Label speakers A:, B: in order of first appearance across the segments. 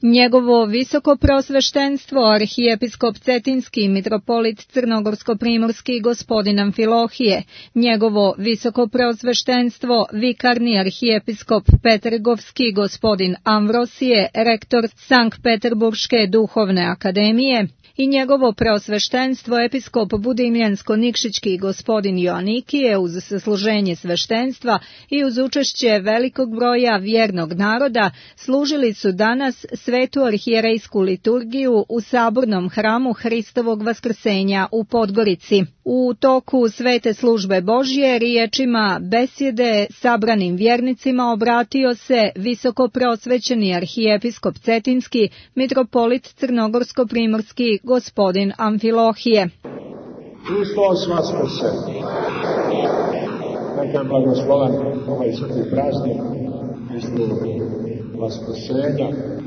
A: Njegovo visoko prosveštenstvo, arhijepiskop Cetinski, mitropolit Crnogorsko-primorski gospodin Amfilohije, njegovo visoko prosveštenstvo, vikarni arhijepiskop Petergovski gospodin Amvrosije, rektor Sankt Peterburške duhovne akademije, i njegovo preosveštenstvo episkop Budimljansko-Nikšićki gospodin Joanikije uz sasluženje sveštenstva i uz učešće velikog broja vjernog naroda služili su danas svetu arhijerejsku liturgiju u sabornom hramu Hristovog vaskrsenja u Podgorici. U toku svete službe Božje riječima besjede sabranim vjernicima obratio se visoko preosvećeni arhijepiskop Cetinski, mitropolit Crnogorsko-primorski gospodin Amfilohije.
B: Hristos vaskrse. Neka je blagoslovan ovaj sveti praznik Hristovog vaskrsenja.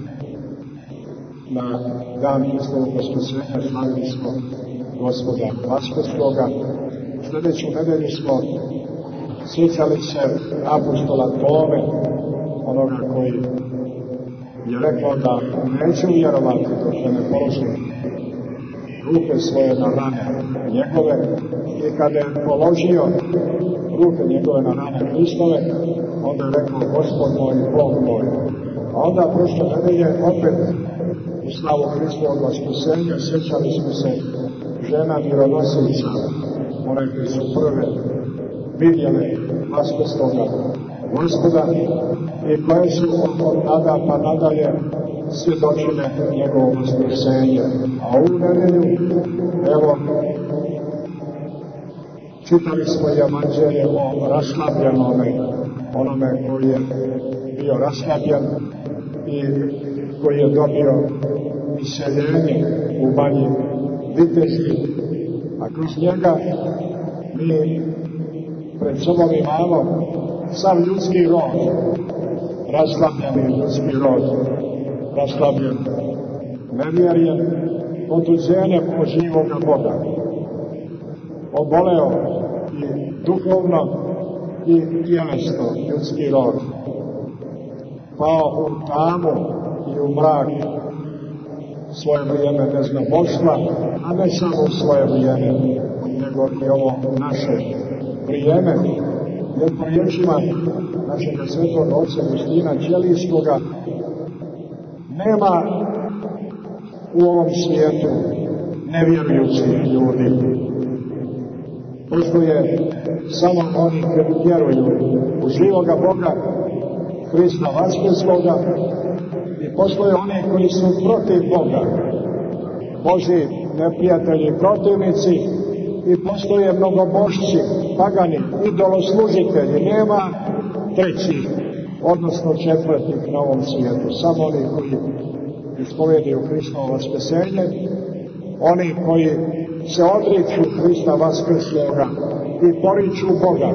B: Na dan Hristovog vaskrsenja slavili smo Gospoda Vaskrsloga. Sljedeću nedelju smo sjećali se apostola Tome, onoga koji je rekao da neće vjerovati dok ne položi ruke svoje na rane njegove, i kada je položio ruke njegove na rane Hristove, onda je rekao Gospod moj i Bog moj. A onda prošle nedelje opet u slavu Hristovog vaskrsenja sjećali smo se žena mironosica, one koji su prve vidjele vaskrsloga Gospoda i koje su od tada pa nadalje svjedočile njegovo vaskrsenje. A u nedelju, evo, čitali smo evanđelje o raslabljenome, onome koji je bio raslabljen i koji je dobio iseljenje u Banji Vitezji, a kroz njega mi pred sobom imamo sav ljudski rod, raslabljeni ljudski rod, raslabljen nevjerjen, otuđenjem od živoga Boga, oboleo i duhovno i tjelesno ljudski rod, pao u tamu i u mrak svoje vrijeme neznaboštva, a ne samo u svoje vrijeme, nego i ovo naše vrijeme, jer po riječima našeg svetog oca Justina Ćelijskoga nema u ovom svijetu nevjerujućih ljudi. Postoje samo oni koji vjeruju u živoga Boga, Hrista Vaskrsloga, i postoje oni koji su protiv Boga, Božji neprijatelji i protivnici, i postoje mnogobošci, pagani, idoloslužitelji. Nema trećih, odnosno četvrtih na ovom svijetu. Samo oni koji ispovedaju Hristovo vaskrsenje, oni koji se odriču Hrista Vaskrsloga i poriču Boga.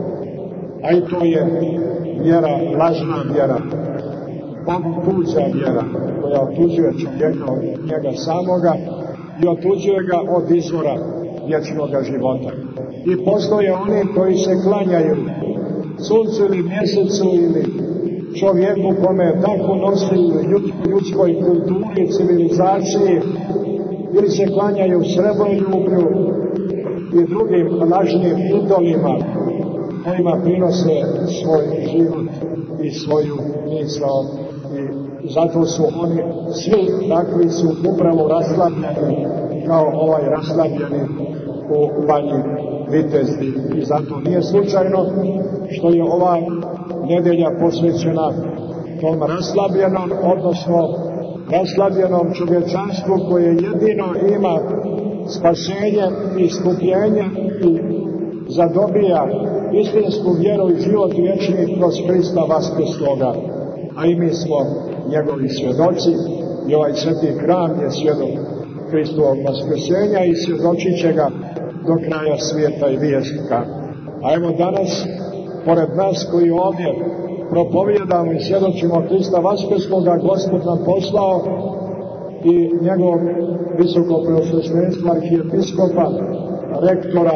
B: A i to je vjera, lažna vjera, Bogu tuđa vjera, koja otuđuje čovjeka od njega samoga i otuđuje ga od izvora vječnoga života. I postoje oni koji se klanjaju suncu ili mjesecu ili čovjeku kome je tako nosi ljudskoj kulturi i civilizaciji, ili se klanjaju srebroljublju i drugim lažnim idolima kojima prinose svoj život i svoju misao, i zato su oni svi takvi su upravo raslabljeni kao ovaj raslabljeni u Banji Vitezdi. I zato nije slučajno što je ova nedelja posvećena tom raslabljenom, odnosno raslabljenom čovječanstvu koje jedino ima spasenje i iskupljenje i zadobija istinsku vjeru i život vječni kroz Hrista Vaskrsloga. A i mi smo njegovi svjedoci, i ovaj sveti hram je svjedok Hristovog vaskrsenja i svjedočit će ga do kraja svijeta i vijeka. A evo danas, pored nas koji ovdje propovijedamo i svjedočimo Hrista Vaskrsloga, Gospod nam poslao i njegov visoko preosveštenstvo arhijepiskopa, rektora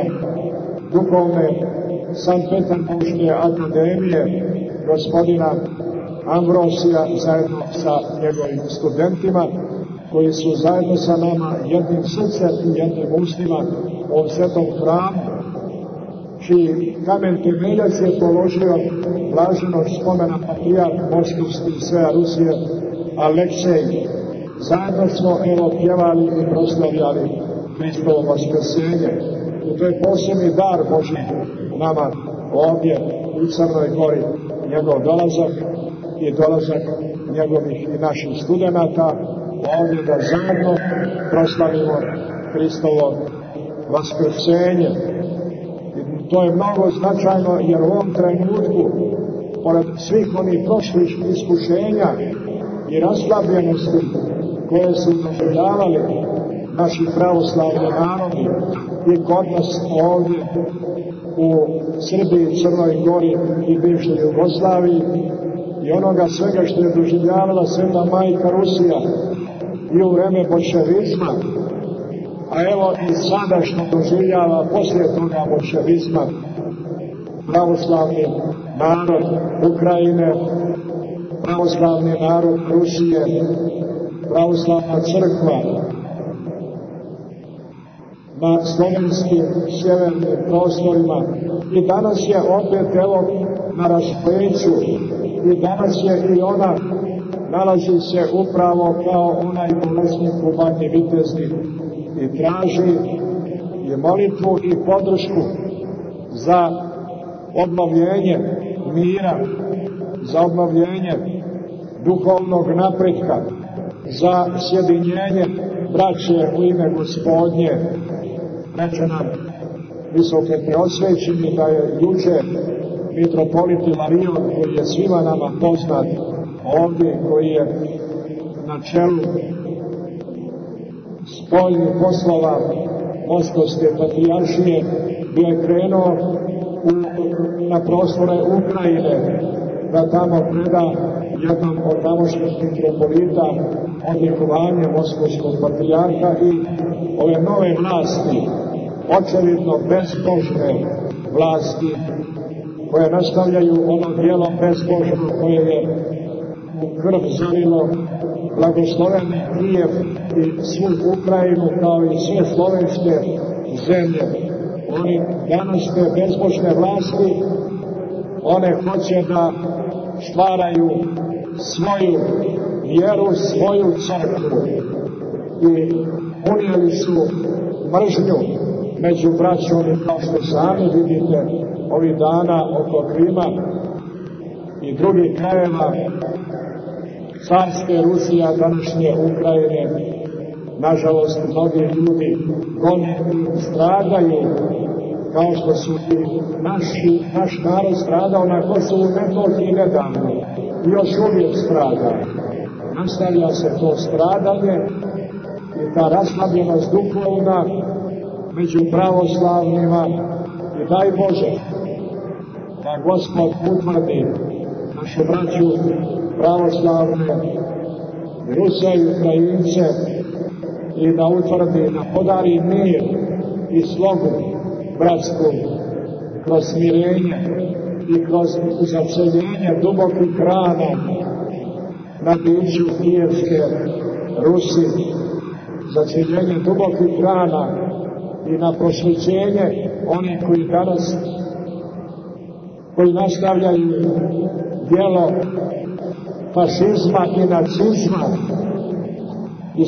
B: duhovne Sankt Peterburške akademije, gospodina Ambrosija zajedno sa njegovim studentima, koji su zajedno sa nama jednim srcem i jednim ustima u ovom svetom hramu, čiji kamen temeljac je položio blaženog spomena patrijarh Moskovski i Svea Rusije Aleksej. Zajedno smo pjevali i proslavljali Hristovo vaskrsenje. I to je posebni dar Božji nama ovdje u Crnoj Gori, njegov dolazak i dolazak njegovih i naših studenata ovdje da zajedno proslavimo Hristovo vaskrsenje. I to je mnogo značajno jer u ovom trenutku, pored svih onih prošlih iskušenja i raslabljenosti koje su doživljavali naši pravoslavni narodi i kod nas ovdje u Srbiji, Crnoj Gori i bivšoj Jugoslaviji, i onoga svega što je doživljavala Sveta Majka Rusija i u vreme bolševizma, a evo i sada što doživljava poslije toga bolševizma pravoslavni narod Ukrajine, pravoslavni narod Rusije, pravoslavna crkva na slovenskim sjevernim prostorima. I danas je opet evo na raspleću, i danas je i ona nalazi se upravo kao onaj bolesnik u Badnji Vitezni i traži i molitvu i podršku za obnovljenje mira, za obnovljenje duhovnog napretka, za sjedinjenje braće u ime Gospodnje. Reče nam visoke preosvećeni da je juče mitropolit Ilarion, koji je svima nama poznat ovdje, koji je na čelu spoljnih poslova Moskovske patrijaršije, bio je krenuo na prostore Ukrajine da tamo preda jednom od tamošnjih mitropolita odlikovanje Moskovskog patrijarha i ove nove vlasti, očevidno bezbožne vlasti, koje nastavljaju ono djelo bezbožno koje je u krv zalilo blagosloveni Kijev i svu Ukrajinu kao i sve slovenske zemlje. Oni danas te bezbožne vlasti, one hoće da stvaraju svoju vjeru, svoju crkvu i unijeli su mržnju među braćom, kao što sami vidite ovih dana oko Krima i drugih krajeva carske Rusije, današnje Ukrajine. Nažalost, mnogi ljudi gone i stradaju, kao što su i naš narod stradao na Kosovu i Metohiji nedavno i još uvijek strada. Nastavlja se to stradanje i ta raslabljenost duhovna među pravoslavnima. I daj Bože da Gospod utvrdi našu braću pravoslavne, Ruse i Ukrajince, i da utvrdi, da podari mir i slogu bratsku kroz smirenje i kroz zaceljenje dubokih rana na biću Kijevske Rusi, zaceljenje dubokih rana i na prosvećenje onih koji danas, koji nastavljaju djelo fašizma i nacizma iz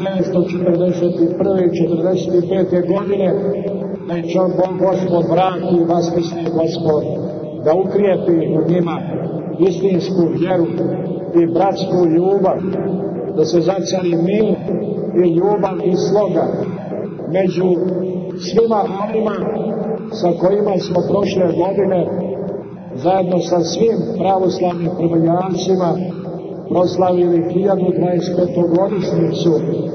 B: 1941. i 1945. godine, da ih Gospod vrati, vaskrsni Gospod, da ukrijepi u njima istinsku vjeru i bratsku ljubav, da se zacari mir i ljubav i sloga među svima onima sa kojima smo prošle godine zajedno sa svim pravoslavnim prvojancima proslavili 1025. godišnjicu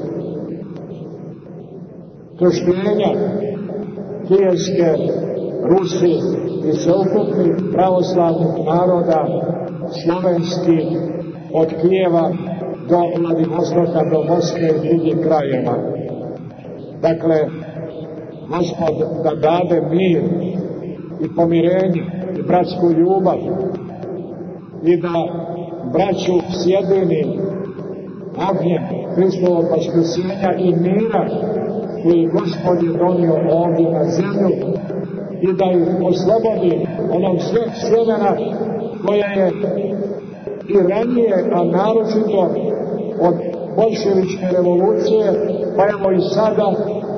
B: krštenja Kijevske Rusi i sveukupnih pravoslavnih naroda slovenskih od Kijeva do Vladivostoka, do Moskve i drugih krajeva. Dakle, Gospod da dade mir i pomirenje i bratsku ljubav i da braću sjedini ognjem Hristovog vaskrsenja i mira koji Gospod je donio ovdje na zemlju i da ih oslobodi onog sjemena koja je i ranije, a naročito od boljševičke revolucije, pa evo i sada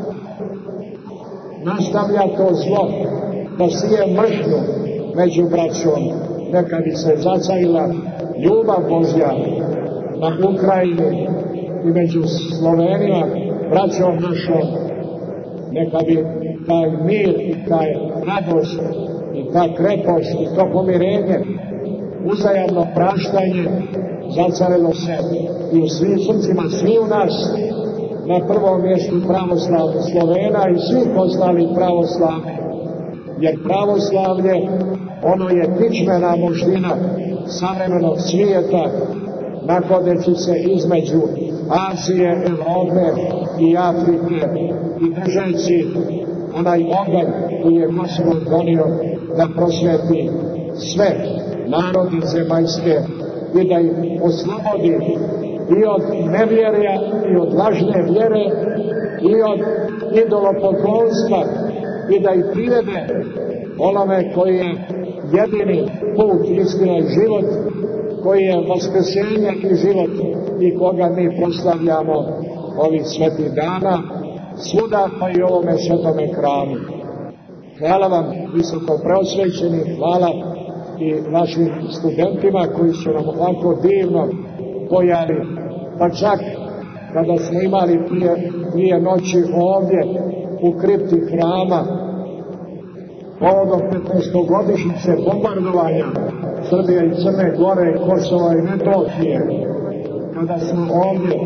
B: nastavlja to zlo da sije mržnju među braćom, neka bi se zacajila ljubav Božja na Ukrajini i među Slovenima, braćom našom, neka bi taj mir i taj radost i ta krepost i to pomirenje, uzajamno praštanje zacarilo se i u svim srcima, svi u nas, na prvom mjestu pravoslavnih Slovena i svih ostalih pravoslavnih, jer pravoslavlje, ono je kičmena moždina savremenog svijeta, nahodeći se između Azije, Evrope i Afrike i držeći onaj oganj koji je Gospod donio da prosvjeti sve narodi zemaljske i da ih oslobodi i od nevjerja i od lažne vjere i od idolopoklonstva i da ih privede onome koji je jedini put, istina i život, koji je vaskrsenje i život i koga mi proslavljamo ovih svetih dana, svuda pa i ovome svetome hramu. Hvala vam, visoko preosvećeni, hvala i našim studentima koji su nam ovako divno pojali, pa čak kada smo imali dvije noći ovdje u kripti hrama povodom 15-godišnjice bombardovanja Srbije i Crne Gore, Kosova i Metohije, kada smo ovdje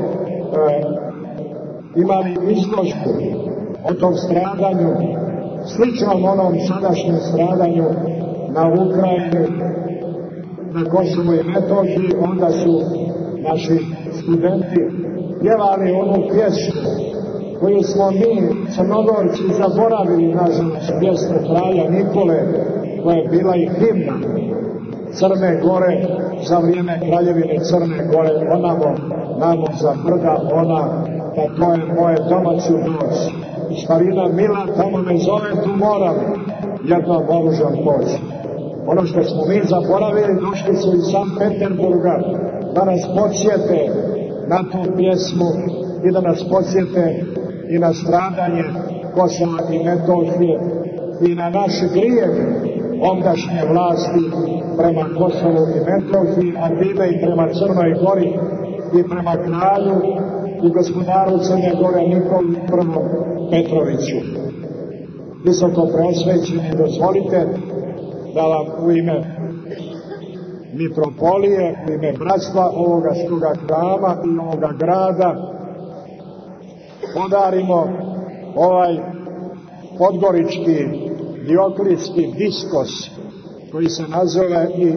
B: imali izložbu o tom stradanju, sličnom onom sadašnjem stradanju na Ukrajini, na Kosovu i Metohiji, onda su naši studenti pjevali onu pjesmu koju smo mi, Crnogorci, zaboravili, nažalost, pjesmu kralja Nikole, koja je bila i himna Crne Gore za vrijeme kraljevine Crne Gore, onamo namo za brda, ona, da to je moje domaću doć. Starina mila, tamo me zove, tu moram jednom oružan poći. Ono što smo mi zaboravili, došli su iz Sankt Peterburga da nas podsjete na tu pjesmu i da nas podsjete i na stradanje Kosova i Metohije i na naš grijeh ondašnje vlasti prema Kosovu i Metohiji, a time i prema Crnoj Gori i prema kralju i gospodaru Crne Gore Nikoli I Petroviću. Visoko preosvećeni, dozvolite da vam u ime mitropolije, u ime bratstva ovoga svoga hrama i ovoga grada podarimo ovaj podgorički dioklitski diskos koji se nazove i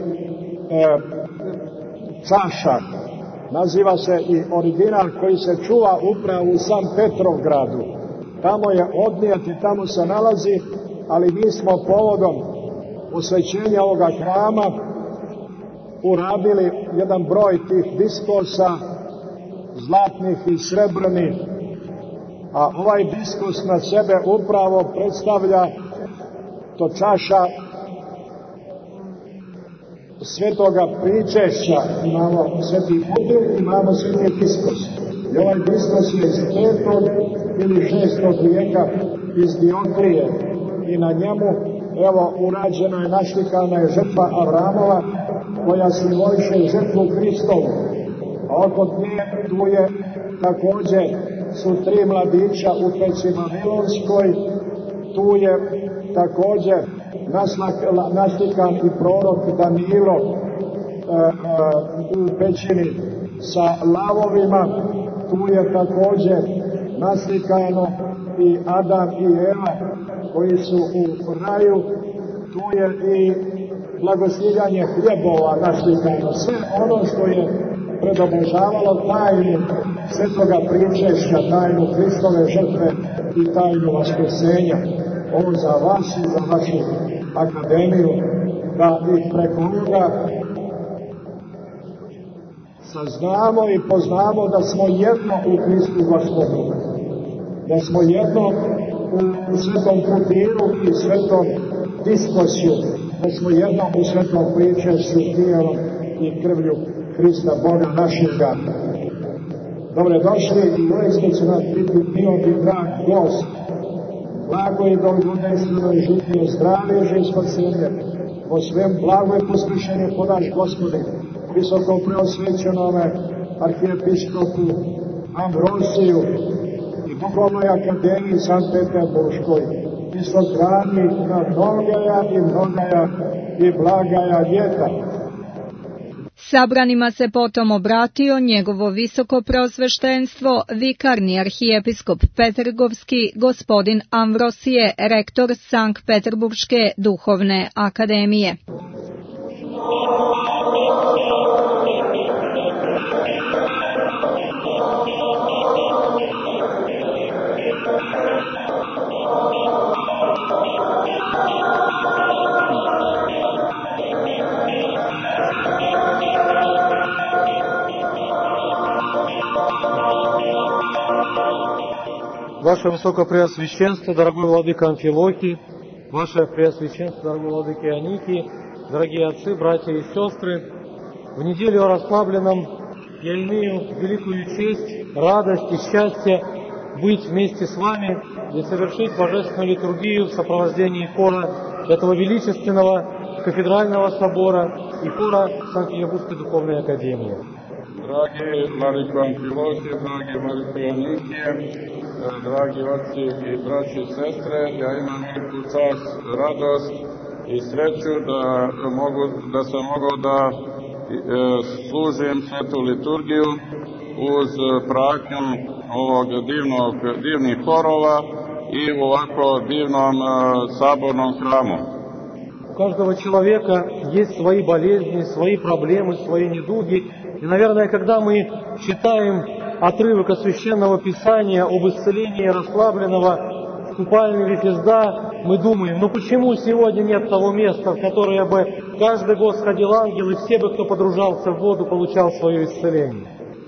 B: čaša. Naziva se i original koji se čuva upravo u Sankt Petrovgradu. Tamo je odnijet i tamo se nalazi, ali mi smo povodom osvećenja ovoga hrama uradili jedan broj tih diskosa, zlatnih i srebrnih, a ovaj diskus na sebe upravo predstavlja to čaša svetoga pričešća. Imamo sveti Budil, imamo sveti diskus. I ovaj diskus je iz 5. ili 6. vijeka iz Dioklije i na njemu, evo, urađena je, našlikana je žrtva Avramova koja simboliše žrtvu Hristovu. A oko nje tu je također su 3 mladića u peći Vavilonskoj, tu je također naslikan i prorok Danilo u pećini sa lavovima, tu je također naslikano i Adam i Eva koji su u raju, tu je i blagoslivljanje hljebova naslikano, sve ono što je predobožavalo tajnu svetoga pričešća, tajnu Hristove žrtve i tajnu vaskrsenja. Ovo za vas i za vašu akademiju, da ih preko ovoga saznamo i poznamo da smo jedno u Hristu Gospodu, da smo jedno u svetom putiru i svetom diskusiju, da smo jedno u svetom pričešću tijelom i krvlju Hrista Boga našega. Dobre došli i uistinu će nam biti bio i drag gost. Blago i dolgodenstveno i žitnije zdravlje i spasenje. Po svem blago i poslušenje po naš Gospodin, visoko preosvećenome arhijepiskopu Ambrosiju i Duhovnoj akademiji Sankt Peterburškoj, visokrani na mnogaja i blagaja ljeta.
A: Sabranima se potom obratio njegovo visoko preosveštenstvo, vikarni arhijepiskop Petergovski, gospodin Amvrosije, rektor Sankt Peterburške duhovne akademije.
C: Ваше Высокопреосвященство, дорогой владыка Амфилохий, Ваше Преосвященство, дорогой владыка Ионикий, дорогие отцы, братья и сестры, в неделю о расслабленном я имею великую честь, радость и счастье быть вместе с вами и совершить божественную литургию в сопровождении хора этого величественного кафедрального собора и хора Санкт-Петербургской духовной академии.
D: Dragi vladiko Amfilohije, dragi vladiko Ionikije, dragi oci i braći i sestre, ja imam veliku čast, radost i sreću da sam mogao da služim svetu liturgiju uz pratnju ovog divnih horova i u ovako divnom sabornom hramu.
C: У каждого человека есть свои болезни, свои проблемы, свои недуги. И, наверное, когда мы читаем отрывок из Священного Писания об исцелении расслабленного в купальне Вифезда, мы думаем, почему сегодня нет того места, в которое бы каждый год сходил ангел, и все бы, кто подружался в воду, получал свое исцеление.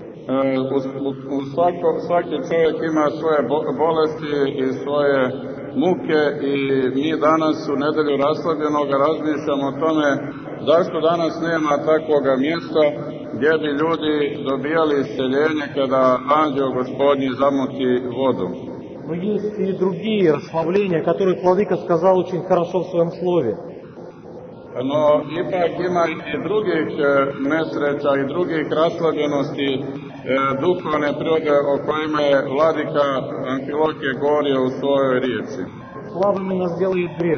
D: Svaki čovjek ima svoje bolesti i svoje muke i mi danas u nedelju raslavljenoga razmišljamo o tome zašto danas nema takvoga mjesta gdje bi ljudi dobijali isceljenje kada anđeo Gospodnji zamuti vodu.
C: Но есть и другие расслабления, о которых Владыка сказал очень хорошо в своем слове.
D: No, ipak ima i drugih nesreća i drugih raslavljenosti duhovne prirode o kojima je Vladika Amfilohije govorio u svojoj riječi.
C: Слабыми нас делает грех.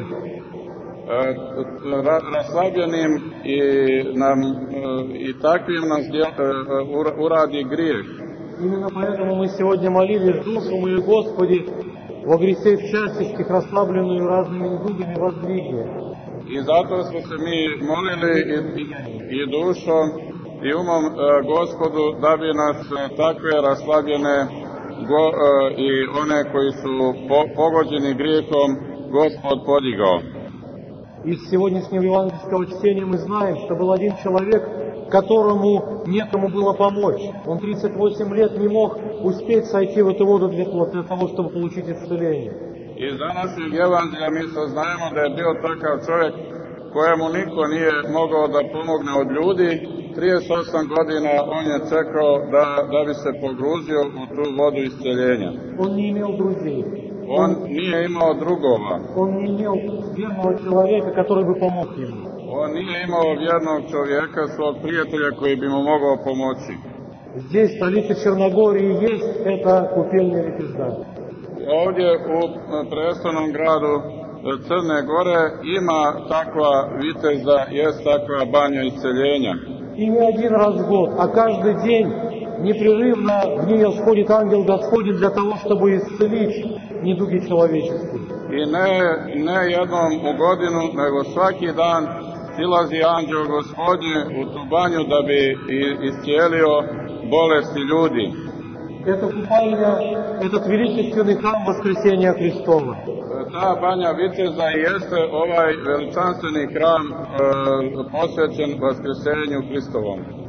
D: Raslabljenim i takvim nas uradi grijeh.
C: Именно поэтому мы сегодня молились душу мою, Господи, во грехе всяческих, расслабленную разными недугами, воздвигни.
D: I zato smo se mi molili i dušom i umom Gospodu da bi nas takve raslavljene i one koji su pogođeni grijehom Gospod podigao.
C: Из сегодняшнего евангельского чтения мы знаем, что был один человек, которому некому было помочь. Он 38 лет не мог успеть сойти в эту воду для того, чтобы получить исцеление.
D: Iz današnjeg evanđelja mi saznajemo da je bio takav čovjek kojemu niko nije mogao da pomogne od ljudi. 38 godina on je čekao da bi se pogruzio u tu vodu isceljenja.
C: Он не имел друзей.
D: On nije imao drugova.
C: Он не имел верного человека, который бы помог ему.
D: On nije imao vjernog čovjeka, svog prijatelja koji bi mu mogao pomoći.
C: Здесь, в столице Черногории, есть эта купельная Вифезда.
D: Ovdje u prestolnom gradu Crne Gore ima takva vitezda, jest takva banja isceljenja.
C: И не один раз в год, а каждый день непрерывно в нее сходит ангел Господень для того, чтобы исцелить недуги человеческие.
D: I ne jednom u godinu, nego svaki dan silazi anđeo Gospodnji u tu banju da bi iscijelio bolesti ljudi.
C: Это купальня, этот величественный храм Воскресения Христова.
D: Ta banja viteza jeste ovaj veličanstveni hram posvećen Vaskrsenju Hristovom.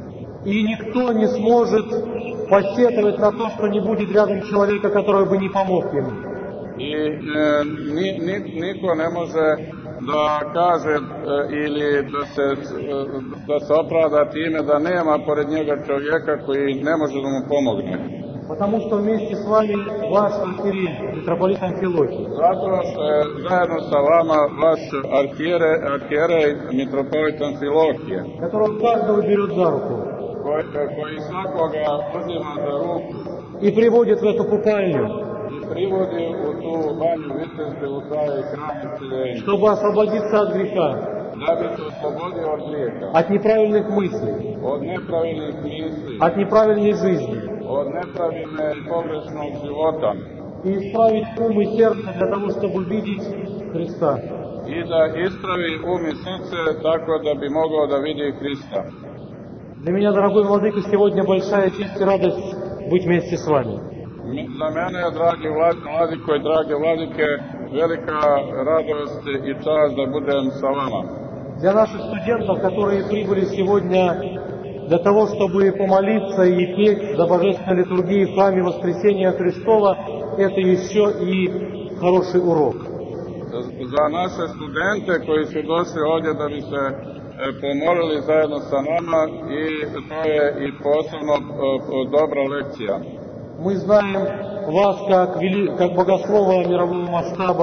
C: И никто не сможет посетовать на то, что не будет рядом человека, который бы не помог ему.
D: I niko ne može da kaže ili da se opravda time da nema pored njega čovjeka koji ne može da mu pomogne.
C: Потому что вместе с вами ваш архиерей, митрополит Амфилохий.
D: Zato što je zajedno sa vama vaš arhijerej mitropolit Amfilohije.
C: Которого каждого берет за руку.
D: Koji svakoga uzima za ruku.
C: И приводит в эту купальню.
D: I privodi u tu banju vitezde u taj hram isceljenja.
C: Чтобы освободиться от греха.
D: Da bi se oslobodio od grijeha.
C: От неправильных мыслей.
D: Od nepravilnih misli.
C: От неправильной жизни.
D: Od nepravilne i pogrešnog života.
C: И исправить ум и сердце для того, чтобы видеть Христа.
D: I da ispravi um i srce tako da bi mogao da vidi Hrista.
C: Для меня, дорогой владыка, сегодня большая честь и радость быть вместе с вами.
D: Za mene, dragi vladiko i drage vladike, velika radost i čast da budem sa vama.
C: Для наших студентов, которые прибыли сегодня для того, чтобы помолиться и петь за божественной литургией в храме Воскресения Христова, это еще и хороший урок.
D: Za naše studente koji su došli ovdje da bi se pomolili zajedno sa nama, i to je i posebno dobra lekcija.
C: Мы знаем вас как богослова мирового масштаба.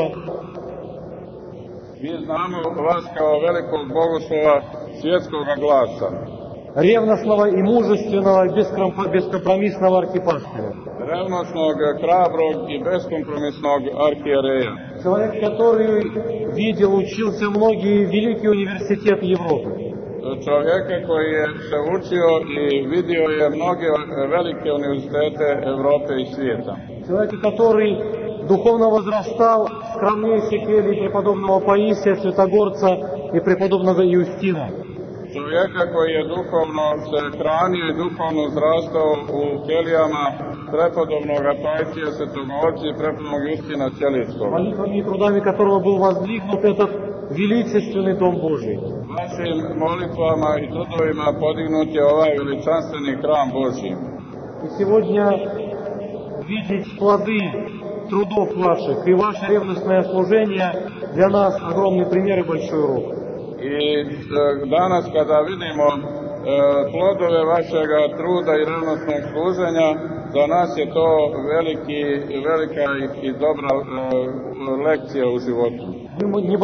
D: Mi znamo vas kao velikog bogoslova svjetskog glasa.
C: Ревностного и мужественного, бескомпромиссного архипастыря.
D: Revnosnog, hrabrog i beskompromisnog arhijereja.
C: Человек, который видел, учился многие великие университеты Европы.
D: Čovjeka koji je se učio i vidio je mnoge velike univerzitete Evrope i svijeta.
C: Человек, который духовно возрастал в скромнейшей келье преподобного Паисия, Святогорца и преподобного Иустина.
D: Čovjeka koji je duhovno se hranio i duhovno uzrastao u kelijama prepodobnog Paisija, Svetogorca i prepodobnog Justina Ćelijskog.
C: Молитвами и трудами которого был воздвигнут этот величественный Дом Божий.
D: Vašim molitvama i trudovima podignut je ovaj veličanstveni hram Božji.
C: И сегодня видеть плоды трудов ваших и ваше ревностное служение для нас огромный пример и большой урок.
D: I danas kada vidimo plodove vašega truda i revnosnog služenja, za nas je to velika i dobra lekcija u životu.
C: Вы не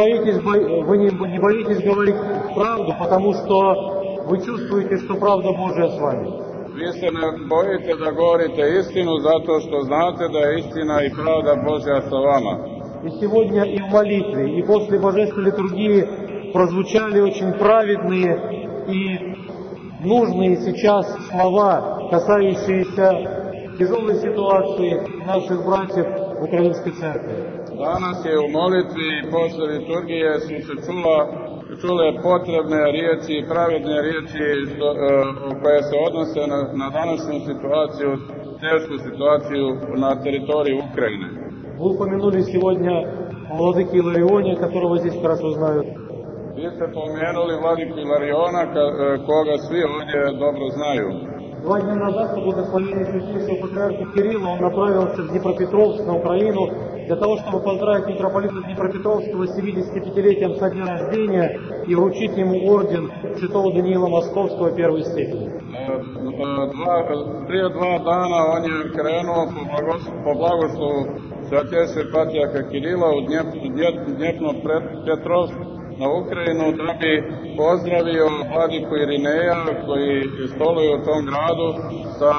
C: боитесь говорить правду, потому что вы чувствуете, что правда Божия с вами.
D: Vi se ne bojite da govorite istinu zato što znate da je istina i pravda Božja sa vama.
C: И сегодня и в молитве, и после божественной литургии прозвучали очень праведные и нужные сейчас слова, касающиеся тяжелой ситуации наших братьев в Украинской церкви.
D: Danas je u molitvi i posle liturgije su se čule potrebne riječi i pravedne riječi koje se odnose na današnju situaciju, tešku situaciju na teritoriji Ukrajine.
C: Вы упомянули сегодня владыки Илариония, которого здесь хорошо знают.
D: Vi ste pomenuli vladiku Ilariona, koga svi ovdje dobro znaju.
C: 2 дня назад, по благословению Святейшего Патриарха Кирилла, он направился в Днепропетровск, на Украину, для того, чтобы поздравить митрополита Днепропетровского с 75-летием со дня рождения и вручить ему орден святого Даниила Московского первой степени.
D: Prije 2 dana on je krenuo po blagoslovu Svятейшего Patriarha Kirila u Dnepropetrovsk na Ukrajinu da bi pozdravio vladiku Irineja koji stoluje u tom gradu sa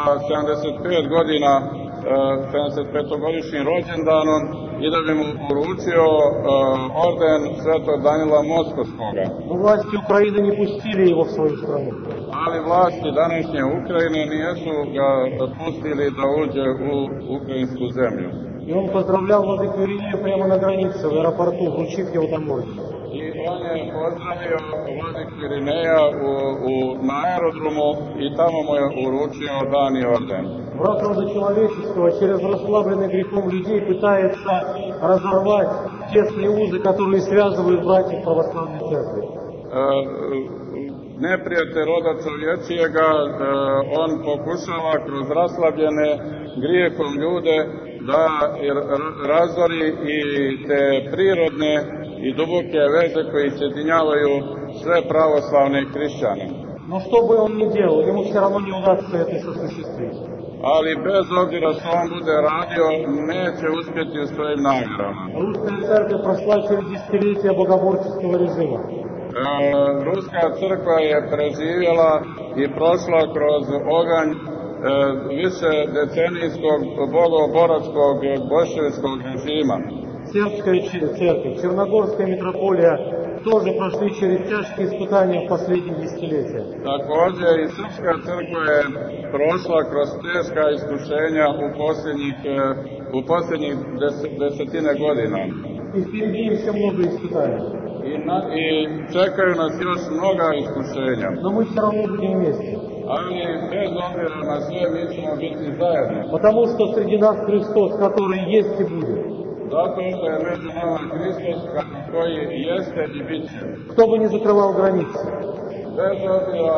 D: 75-godišnjim rođendanom i da bi mu uručio orden svetog Danila Moskovskoga.
C: Власти Украины не пустили его в свою страну.
D: Ali vlasti današnje Ukrajine nisu ga pustili da uđe u ukrajinsku zemlju.
C: И он поздравлял владыку Иринея прямо на границе, в аэропорту, вручив его там орден.
D: I on je pozdravio vladiku Irineja na aerodromu i tamo mu je uručio dan i orden.
C: Враг рода человеческого через расслабленных грехом людей пытается разорвать тесные узы, которые связывают братьев православной церкви.
D: neprijatelj roda čovječijega, on pokušava kroz raslabljene grijehom ljude da razori i te prirodne i duboke veze koji sjedinjavaju sve pravoslavne hrišćane.
C: Но что бы он ни делал, ему все равно не удастся это осуществить.
D: Ali bez obzira što on bude radio, neće uspjeti u svojim namjerama.
C: Русская церковь прошла через десятилетия богоборческого режима.
D: Ruska crkva je preživjela i prošla kroz oganj više decenijskog bogoboračkog boljševičkog režima.
C: Сербская церковь, Черногорская митрополия тоже прошли через тяжкие испытания в последние десятилетия.
D: Također i Srpska crkva je prošla kroz teška iskušenja u posljednjih desetine godina.
C: И впереди им все много испытаний.
D: I čekaju nas još mnoga iskušenja.
C: Но мы все равно будем вместе.
D: Ali bez obzira na sve mi ćemo biti zajedno.
C: Потому что среди нас Христос, который есть и будет.
D: Zato što je među nama Hristos koji jeste i bit će.
C: Кто бы ни закрывал границы.
D: Bez obzira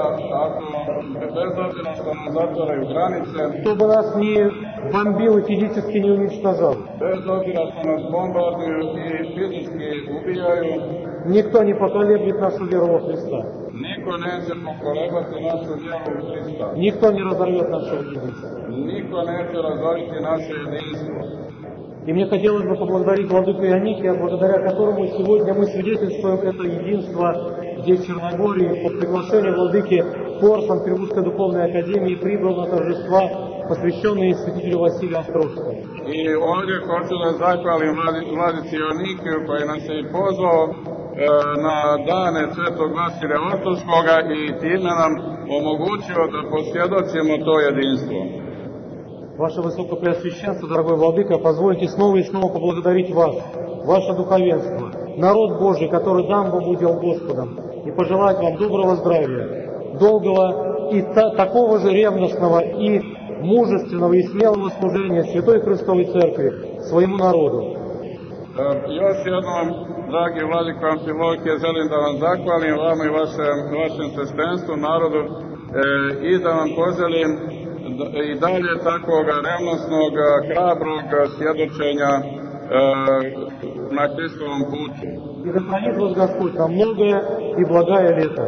D: što nam zatvaraju granice.
C: Кто бы нас не бомбил и физически не уничтожал.
D: Bez obzira što nas bombarduju i fizički ubijaju.
C: Никто не поколеблет нашу веру во Христа.
D: Niko neće pokolebati našu vjeru u Hrista.
C: Никто не разорвет нашего единства.
D: Niko neće razoriti naše jedinstvo.
C: И мне хотелось бы поблагодарить владыку Ионикия, благодаря которому сегодня мы свидетельствуем это единство здесь, в Черногории. По приглашению владыки Корсан Привузской духовной академии прибыл на торжества, посвященные святителю Василию Острожскому.
D: I ovdje hoću da zahvalim vladici Ionikiju koji nas je i pozvao na dane Svetog Vasilija Ostroškoga i time nam omogućio da posvjedočimo to jedinstvo.
C: Ваше Высокопреосвященство, дорогой владыка, позвольте снова и снова поблагодарить вас, ваше духовенство, народ Божий, который дан вам удел Господом, и пожелать вам доброго здравия, долгого и такого же ревностного и мужественного и смелого служения Святой Христовой Церкви своему народу.
D: Još jednom, dragi vladiko Amfilohije, želim da vam zahvalim vama i vašem sveštenstvu, narodu, i da vam poželim i dalje takvog revnosnog, hrabrog svjedočenja na Hristovom putu.
C: И да хранит вас Господь на многое и благое лето.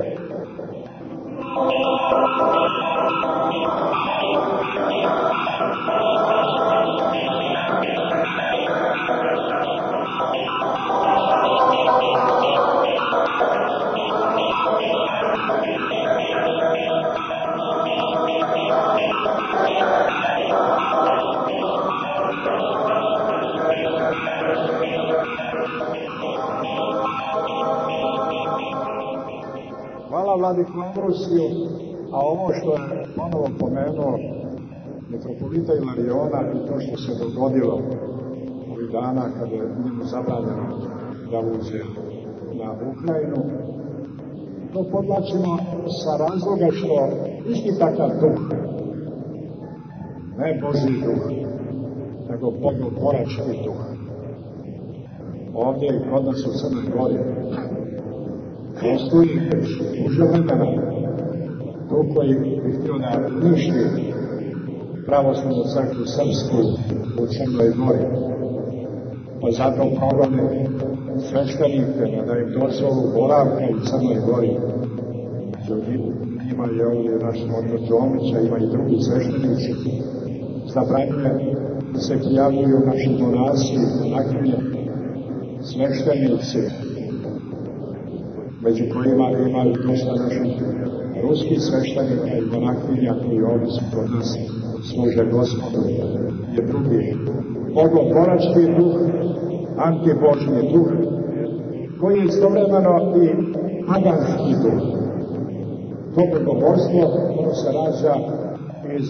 B: Hvala vladiku Ambrosiju, a ovo što je ponovo pomenuo metropolita Ilariona i to što se dogodilo ovih dana kada je njemu zabranjeno da uđe na Ukrajinu, to podlačimo sa razloga što isti takav duh, ne Božji duh, nego bogoborački duh, ovdje i kod nas u Crnoj Gori postoji duže vremena duh koji bi htio da uništi pravoslavnu crkvu srpsku u Crnoj Gori, pa zato progone sveštenike da im dozvolu boravka u Crnoj Gori. Ima i ovdje naš otac Đomića, ima i drugi sveštenici. Zabranjuje da se prijavljuju naši monasi, monakvinje, sveštenici, među kojima ima i dosta naših ruskih sveštenika i monakvinja koji ovdje su kod nas služe Gospodu. Je drugi bogoborački duh, antibožni duh, koji je istovremeno i paganski duh. To bogoborstvo ono se rađa iz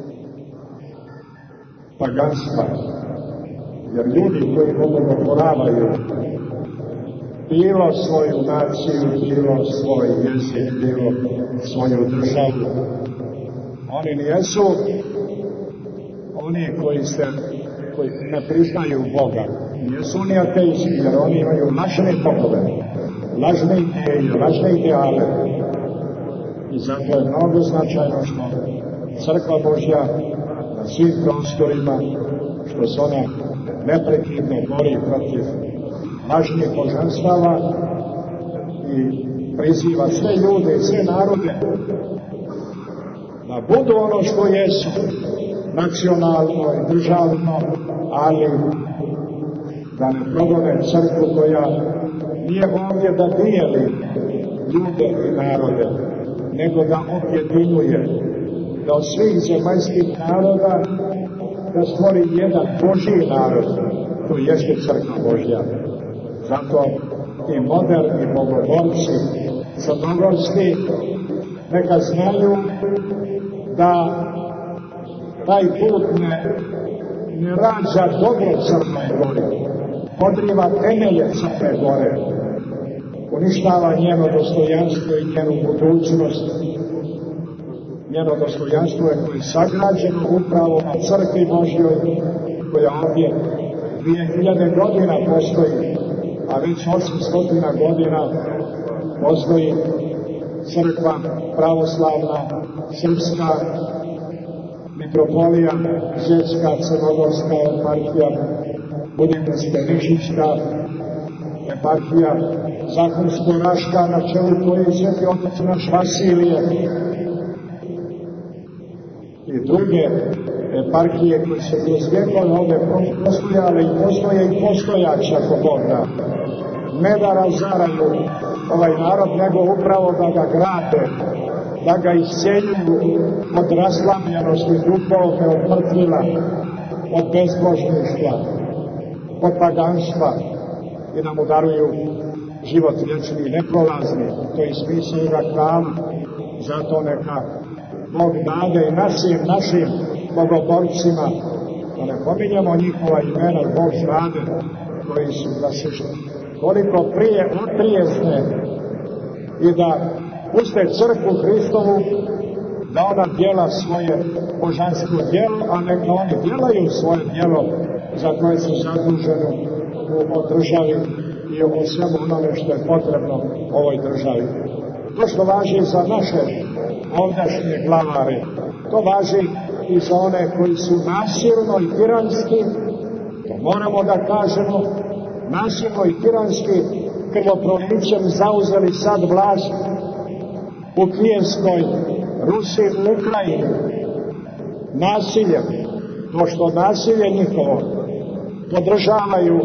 B: paganstva, jer ljudi koji bogoboravaju bilo svoju naciju, bilo svoj jezik, bilo svoju državu, oni nijesu oni koji ne priznaju Boga, nijesu oni ateisti, jer oni imaju lažne bogove, lažne ideje, lažne ideale, I zato je mnogo značajno što Crkva Božja na svim prostorima, što se ona neprekidno bori protiv lažnih božanstava i priziva sve ljude i sve narode da budu ono što jesu, nacionalno i državno, ali da ne progone crkvu koja nije ovdje da dijeli ljude i narode, nego da objedinjuje, da od svih zemaljskih naroda da stvori jedan Božji narod, to jeste Crkva Božja. Zato i moderni bogoborci crnogorski neka znaju da taj put ne rađa dobro Crnoj Gori, podriva temelje Crne Gore, uništava njeno dostojanstvo i njenu budućnost. Njeno dostojanstvo je koje je sagrađeno upravo na Crkvi Božjoj, koja ovdje 2000 godina postoji, a već 800 godina postoji crkva pravoslavna, srpska, mitropolija, Žečka, Crnogorska eparhija, Budimpešta-Nišićka eparhija, Zahumsko-Raška, na čelu koje je sveti otac naš Vasilije, i druge eparhije koje se kroz vjekove ovdje postojale i postoje i postojaće, ako Bog da. Ne da razaraju ovaj narod, nego upravo da ga grade, da ga isceljuju od raslabljenosti duhovne, od mrtvila, od bezbožništva, od paganstva i da mu daruju život vječni i neprolazni. To je smisao ovoga hrama. Zato neka Bog dade i našim bogoborcima, da ne pominjamo njihova imena, Bog znade, koji su da se koliko prije otrijezne i da puste crkvu Hristovu, da ona djela svoje božansko djelo, a neka oni djelaju svoje djelo za koje su zaduženi u državi i o svemu onome što je potrebno ovoj državi. To što važi za naše ovdašnje glavare, to važi i za one koji su nasilno i tiranski, to moramo da kažemo, nasilno i tiranski krvoprolićem zauzeli sad vlast u Kijevskoj Rusiji, u Ukrajini, nasiljem, to što nasilje njihovo podržavaju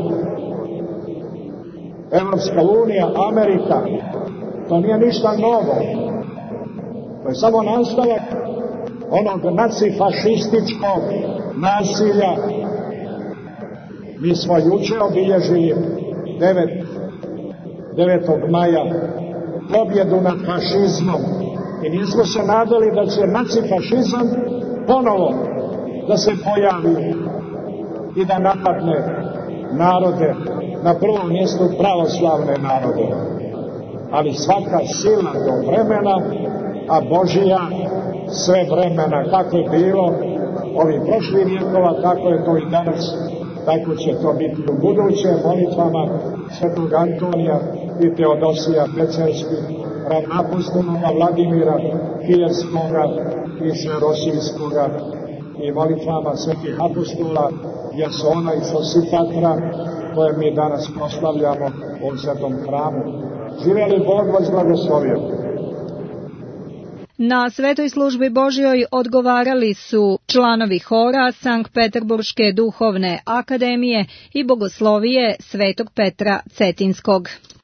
B: Evropska unija, Amerika, to nije ništa novo. To je samo nastavak onog nacifašističkog nasilja. Mi smo juče obilježili 9. maja pobjedu nad fašizmom i nismo se nadali da će nacifašizam ponovo da se pojavi i da napadne narode, na prvom mjestu pravoslavne narode. Ali svaka sila do vremena, a Božija sve vremena, kako je bilo ovih prošlih vjekova, tako je to i danas, tako će to biti u budućem molitvama svetog Antonija i Teodosija Pecerskih, ravnapostola Vladimira Kijevskoga i Sverosijskoga i molitvama svetih apostola Jasona i Sosipatra, koje mi danas proslavljamo u svetom hramu. Živjeli Bog vas blagoslovio.
A: Na svetoj službi Božjoj odgovarali su članovi hora Sankt Peterburške duhovne akademije i bogoslovije Svetog Petra Cetinskog.